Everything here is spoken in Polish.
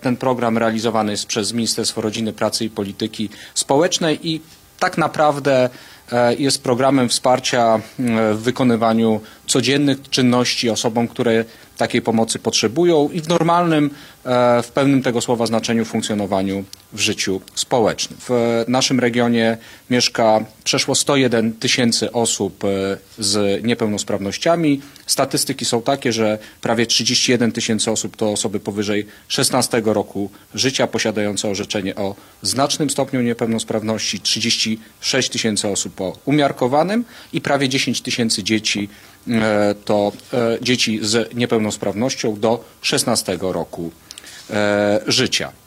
Ten program realizowany jest przez Ministerstwo Rodziny, Pracy i Polityki Społecznej i tak naprawdę jest programem wsparcia w wykonywaniu codziennych czynności osobom, które takiej pomocy potrzebują i w normalnym, w pełnym tego słowa znaczeniu funkcjonowaniu w życiu społecznym. W naszym regionie mieszka przeszło 101 tysięcy osób z niepełnosprawnościami. Statystyki są takie, że prawie 31 tysięcy osób to osoby powyżej 16 roku życia posiadające orzeczenie o znacznym stopniu niepełnosprawności, 36 tysięcy osób o umiarkowanym i prawie 10 tysięcy dzieci to dzieci z niepełnosprawnością do 16 roku życia.